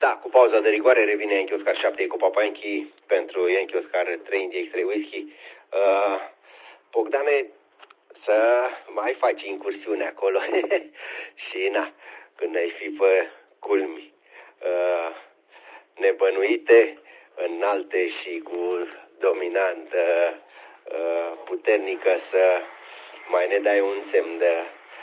Da, cu pauza de rigoare revine Yankee Oscar 7 cu Papa Yankee pentru Yankee Oscar 3 India X3 Whisky. Bogdane, să mai faci incursiune acolo și na, când ai fi pe culmi nebănuite, înalte și cu dominantă puternică, să mai ne dai un semn de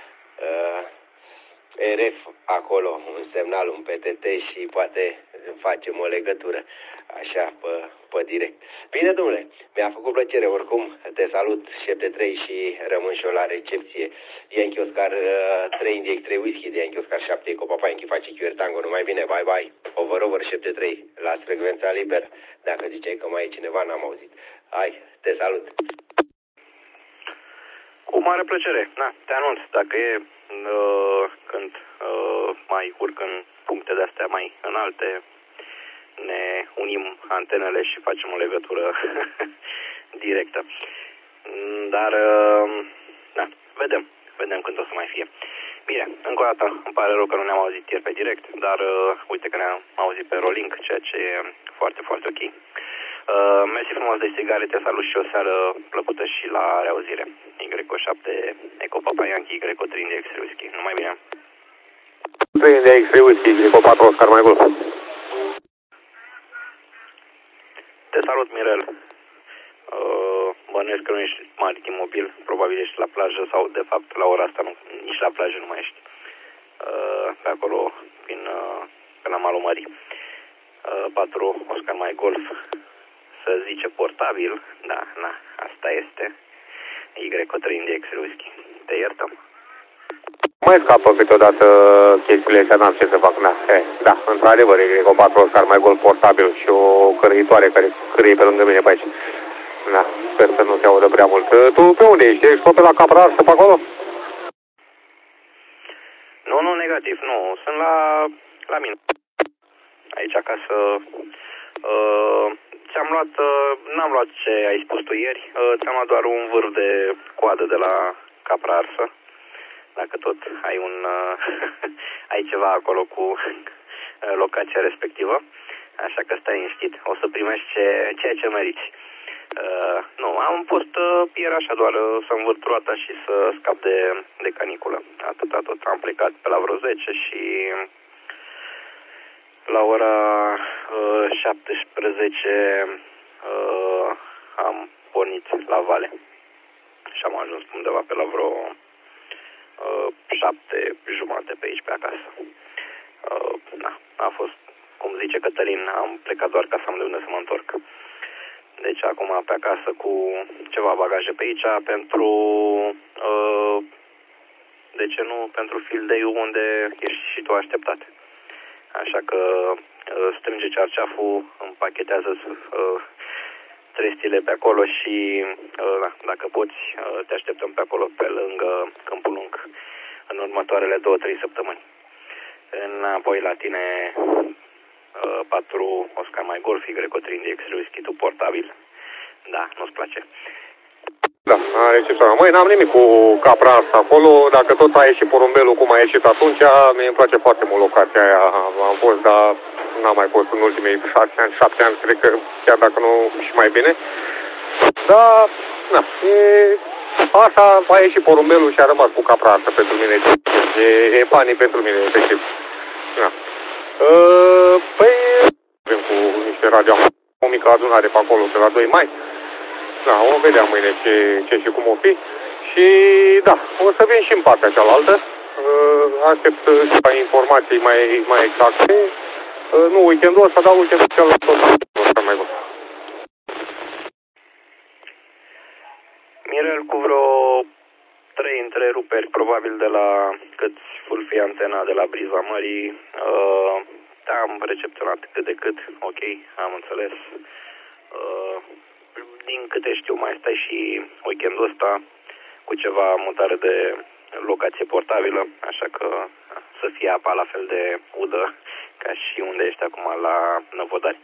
RF acolo, un semnal, un PTT și poate facem o legătură așa pe direct. Bine, domnule, mi-a făcut plăcere oricum, te salut 7-3 și rămân și eu la recepție. Yankee Oscar 3 India X3 Whisky de Yankee Oscar 7 cu Papa Yankee face QR Tango, numai bine, bye bye. Over 7-3, la frecvența liberă. Dacă ziceai că mai e cineva, n-am auzit. Hai, te salut. Cu mare plăcere. Na, te anunț, dacă e când mai urc în puncte de-astea mai înalte, ne unim antenele și facem o legătură directă. Dar, da, vedem când o să mai fie. Bine, încă o dată, îmi pare rău că nu ne-am auzit ieri pe direct, dar uite că ne-am auzit pe Rolink, ceea ce e foarte, foarte ok. Mersi frumos de sigare, te salut și o seară plăcută și la reauzire. Y7 Eco Papa Yankee, Y3 India X3 Whisky. Numai bine. 3 India X3 Whisky, Y4 Oscar mai Golf. Te salut, Mirel. Bănuiesc că nu ești maritim mobil, probabil ești la plajă sau de fapt la ora asta nu, nici la plajă nu mai ești. Pe acolo, pe la malul mării. 4 Oscar mai Golf. Să zice portabil, da, na, asta este. Y3 India X3 Whisky. Te iertăm. Mai scapă câteodată chestiile astea, n-am ce să fac, da, într-adevăr, Y4 Oscar mai Golf portabil și o cărăitoare care cărăie pe lângă mine pe aici. Da, sper să nu se audă prea mult. Tu pe unde ești? Ești tot pe la Capra Arsă pe acolo? Nu, negativ, nu, sunt la mine. Aici acasă. Ți-am luat, n-am luat ce ai spus tu ieri, ți-am luat doar un vârf de coadă de la Capra Arsă. Dacă tot ai ceva acolo cu locația respectivă, așa că stai liniștit, o să primești ceea ce meriți. Nu, am fost ieri așa doar să învârt roata și să scap de caniculă. Atâta tot, am plecat pe la vreo 10 și la ora 17 am pornit la vale și am ajuns undeva pe la vreo 7:30 pe aici pe acasă. A fost, cum zice Cătălin, am plecat doar ca să am de unde să mă întorc. Deci acum pe acasă cu ceva bagaje pe aici pentru, de ce nu, pentru field day-ul unde ești și tu așteptat. Așa că strânge cearceaful, împachetează trestile pe acolo și dacă poți, te așteptăm pe acolo pe lângă Câmpul Lung în următoarele 2-3 săptămâni. Înapoi la tine 4 Oscar mai Golf, Y3 India X3 Whisky, tu portabil. Da, nu-ți place? Da, are ce să. Măi, n-am nimic cu Capra asta acolo, dacă tot a ieșit porumbelul cum a ieșit atunci, mie îmi place foarte mult locația aia. Am fost, dar n-am mai fost în ultimii 6 ani, 7 ani, cred că chiar dacă nu și mai bine. Dar, na, așa a ieșit porumbelul și a rămas cu Capra asta pentru mine. E banii pentru mine, efectiv. Da. Păi, avem cu niște radio, o mică adunare pe acolo, pe la 2 mai. Da, o vedea mâine ce și cum o fi. Și da, o să vin și în partea cealaltă. Aștept și informații mai exacte. Nu weekendul ăsta, dar weekendul celălalt tot mai bun. Mirel, cu vreo 3 întreruperi, probabil de la cât full fi antena de la Briza Mării. Am recepționat cât de cât, ok, am înțeles. Din câte știu, mai stai și weekendul ăsta cu ceva mutare de locație portabilă, așa că să fie apa la fel de udă ca și unde ești acum la Năvodari.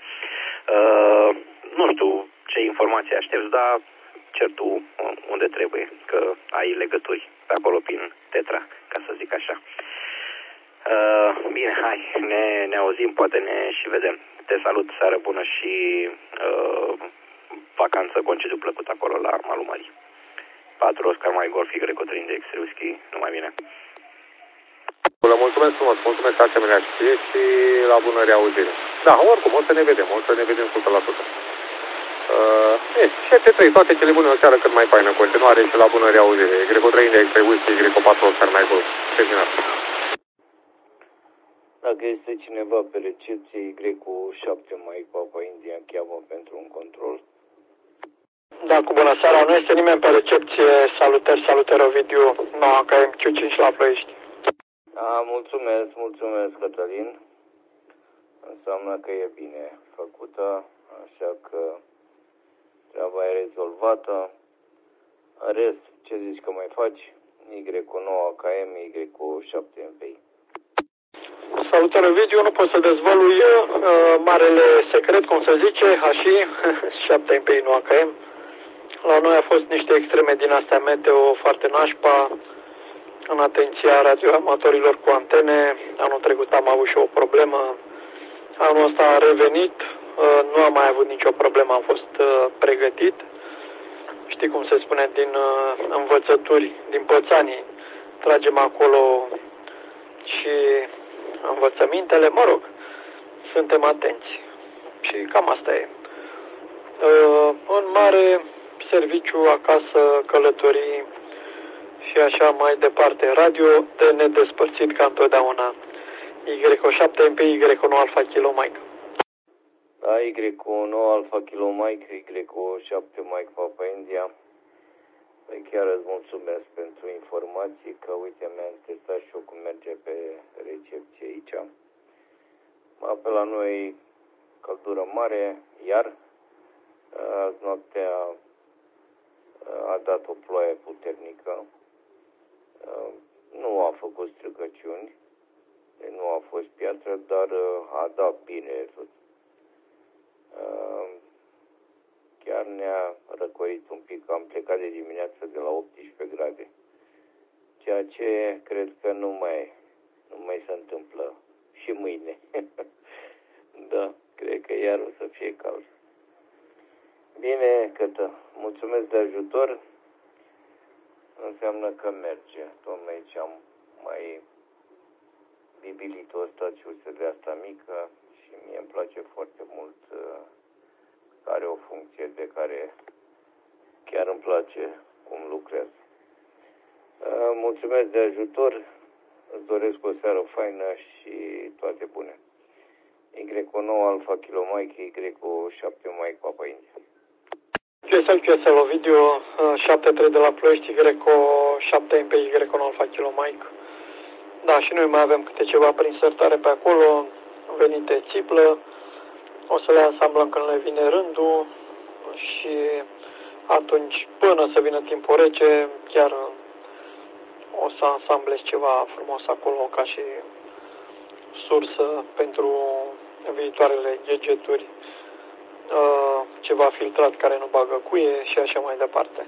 Nu știu ce informații aștepți, dar cer tu unde trebuie, că ai legături pe acolo prin Tetra, ca să zic așa. Bine, hai, ne auzim, poate ne și vedem. Te salut, seară bună și vacanță, concediu plăcut acolo la malul mării. 4 Oscar Mike Golf Y Cotrin de X-Whisky, numai bine. Mulțumesc frumos, mulțumesc asemenea și la bună reauzire. Da, oricum, o să ne vedem 100%. 7-3, toate cele bune, o seară cât mai faină în continuare și la bună reauzire. Y3 de X-Whisky, Y4 Oscar Mike Golf. Terminat. Dacă este cineva pe recepție, Y7 Mike Papa India cheamă pentru un control. Da, cu bună seara. Nu este nimeni pe recepție. Salutări, Ovidiu. No, că e Q5 la Ploiești. Mulțumesc, Cătălin. Înseamnă că e bine făcută, așa că treaba e rezolvată. În rest, ce zici că mai faci? Y cu 9 AKM, Y cu 7 MPI. Salutări, Ovidiu. Nu pot să dezvălui marele secret, cum se zice, HI, 7 MPI, nu AKM. La noi a fost niște extreme din astea meteo foarte nașpa, în atenția radioamatorilor cu antene. Anul trecut am avut și o problemă. Anul ăsta a revenit, nu am mai avut nicio problemă, am fost pregătit. Știi cum se spune, din învățături, din pățanii, tragem acolo și învățămintele, mă rog, suntem atenți. Și cam asta e. În mare, serviciu, acasă, călătorii și așa mai departe. Radio de nedespărțit ca întotdeauna. Y7 MP, Y9 Alpha Kilo Mike. Da, Y9 Alpha Kilo Mike, Y7 Mike Papa India. Păi chiar îți mulțumesc pentru informații, că uite, mi-am testat și eu cum merge pe recepție aici. Pe la noi căldură mare, iar azi noaptea a dat o ploaie puternică. Nu a făcut stricăciuni, nu a fost piatră, dar a dat bine tot. Chiar ne-a răcorit un pic, am plecat de dimineață de la 18 grade, ceea ce cred că nu mai se întâmplă și mâine. Da, cred că iar o să fie cald. Bine, Cătă, mulțumesc de ajutor. Înseamnă că merge. Tocmai aici am mai bibilit-o stațiuță de asta mică și mie îmi place foarte mult. Are o funcție de care chiar îmi place cum lucrează. Mulțumesc de ajutor. Îți doresc o seară faină și toate bune. Y9 Alpha Kilo Mike, Y7 Mike Papa India. QSL, Ovidiu, 73 de la Ploiești, Y7 MP, Y9 Alpha Kilo Mike. Da, și noi mai avem câte ceva prin sertare pe acolo, venite țiplă. O să le asamblăm când le vine rândul și atunci, până să vină timpul rece, chiar o să asamblez ceva frumos acolo ca și sursă pentru viitoarele gadgeturi, ceva filtrat care nu bagă cuie și așa mai departe.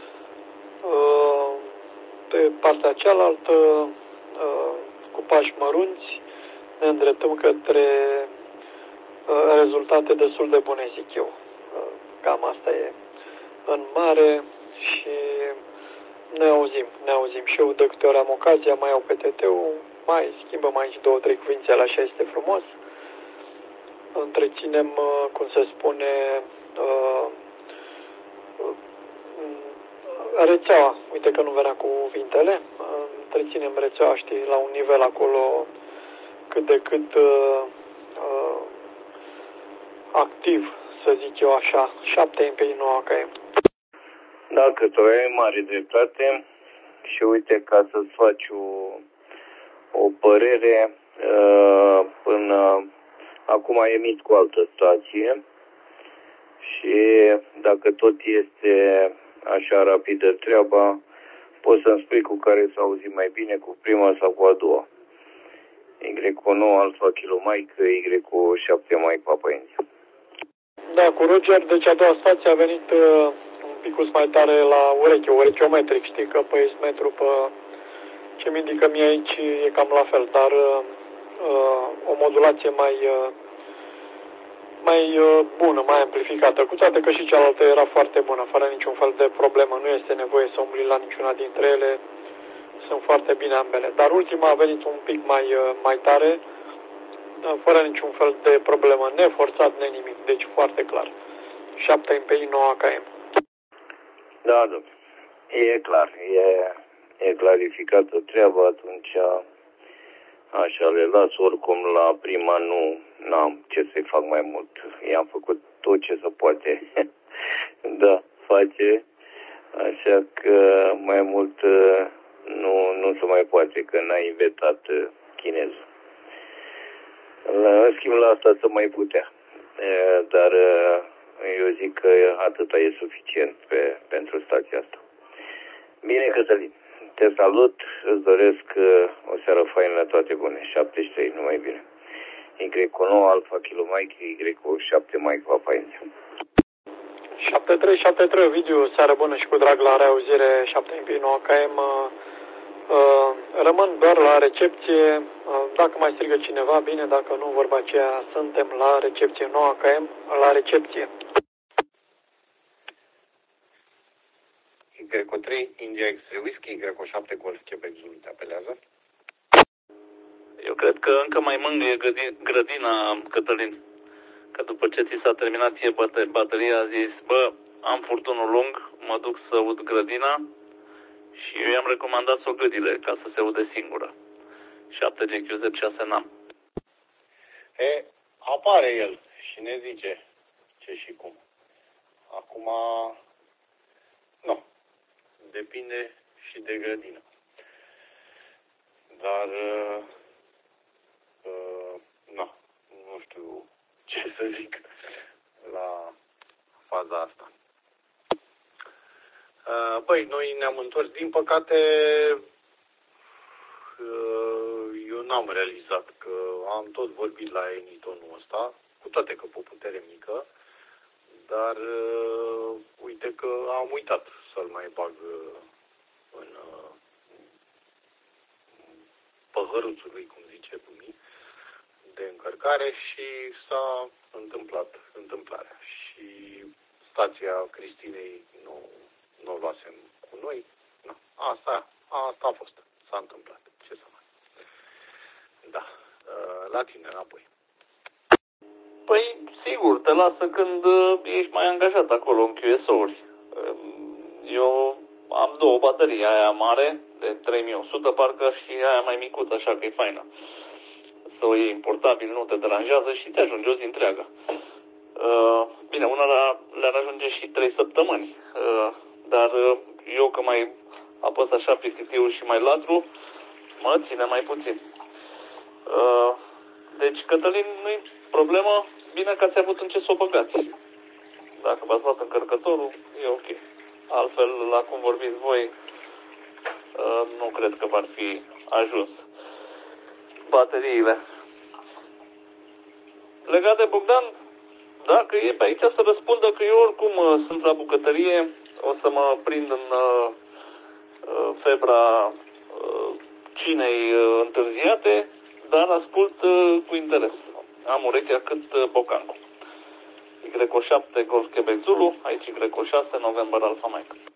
Pe partea cealaltă, cu pași mărunți, ne îndreptăm către rezultate destul de bune, zic eu. Cam asta e în mare și ne auzim. Și eu de câte ori am ocazia, mai iau PTT-ul, mai schimbăm aici 2-3 cuvințele, așa este frumos. Întreținem, cum se spune, rețeaua. Uite că nu venea cu cuvintele. Întreținem rețeaua, știi, la un nivel acolo cât de cât activ, să zic eu așa, 7 MPI, nu AKM. Da, că tu ai mare dreptate și uite, ca să-ți faci o părere, până acum emit cu altă stație și dacă tot este așa rapidă treaba, poți să-mi spui cu care să auzim mai bine, cu prima sau cu a doua. Y9 Alpha Kilo Mike, Y7 Mike Papa India. Da, cu Roger, deci a doua stație a venit un picus mai tare la urechiometric, știi că pe metru pe Ce mi indică mie aici e cam la fel, dar o modulație mai bună, mai amplificată, cu toate că și cealaltă era foarte bună, fără niciun fel de problemă. Nu este nevoie să umbli la niciuna dintre ele, sunt foarte bine ambele. Dar ultima a venit un pic mai tare, fără niciun fel de problemă, neforțat, nimic, deci foarte clar. 7 MPI, 9 AKM. Da, domnule. E clar, e clarificată treaba, atunci așa le las, oricum la prima nu am ce să-i fac mai mult. I-am făcut tot ce se poate. Da, face, așa că mai mult nu se mai poate, că n-a inventat chinezul. În schimb, la asta se mai putea. Dar eu zic că atâta e suficient pentru stația asta. Bine, Cătălin, te salut, îți doresc o seară faină, toate bune. 73, numai bine. Y9 Alfa Kilo Mike, Y7 Mike Papa India. 7373, Ovidiu, seară bună și cu drag la reauzire 7 MPI 9 KM. Rămân doar la recepție, dacă mai strigă cineva, bine, dacă nu, vorba aceea, suntem la recepție 9 KM, la recepție. Y3, India X-ray Whisky, Y7 Golf Quebec Zulu te apelează. Eu cred că încă mai mângâie grădina, Cătălin. Că după ce ți s-a terminat ție bateria, a zis, bă, am furtunul lung, mă duc să aud grădina și eu i-am recomandat să o gâdile ca să se aude singură. 7 GQ 6 n-am. Apare el și ne zice ce și cum. Acum, nu, depinde și de grădină. Dar, nu știu ce să zic la faza asta. Băi, noi ne-am întors, din păcate, eu n-am realizat că am tot vorbit la Enitonul ăsta, cu toate că pe putere mică, dar uite că am uitat să-l mai bag în păhăruțul lui, cum zice Bumi, de încărcare și s-a întâmplat întâmplarea. Și stația Cristinei nu o luasem cu noi. Nu. Asta a fost. S-a întâmplat. Ce să mai... Da. La tine înapoi. Păi, sigur, te lasă când ești mai angajat acolo în QSO-uri. Eu am două baterii, aia mare, de 3100 parcă, și aia mai micuță, așa că e faină. Să o iei portabil, nu te deranjează și te ajunge o zi întreagă. Bine, una le-ar ajunge și 3 săptămâni, dar eu că mai apăs așa pe câtiul și mai latru, mă ține mai puțin. Deci, Cătălin, nu-i problemă, bine că ați avut în ce să o băgați. Dacă v-ați luat încărcătorul, e ok. Altfel, la cum vorbiți voi, nu cred că v-ar fi ajuns bateriile. Legat de Bogdan, dacă e pe aici să răspundă că eu oricum sunt la bucătărie, o să mă prind în febra cinei întârziate, dar ascult cu interes. Am urechea cât bocancu. Y7 Golf Quebec Zulu, aici Y6 November Alpha Mike.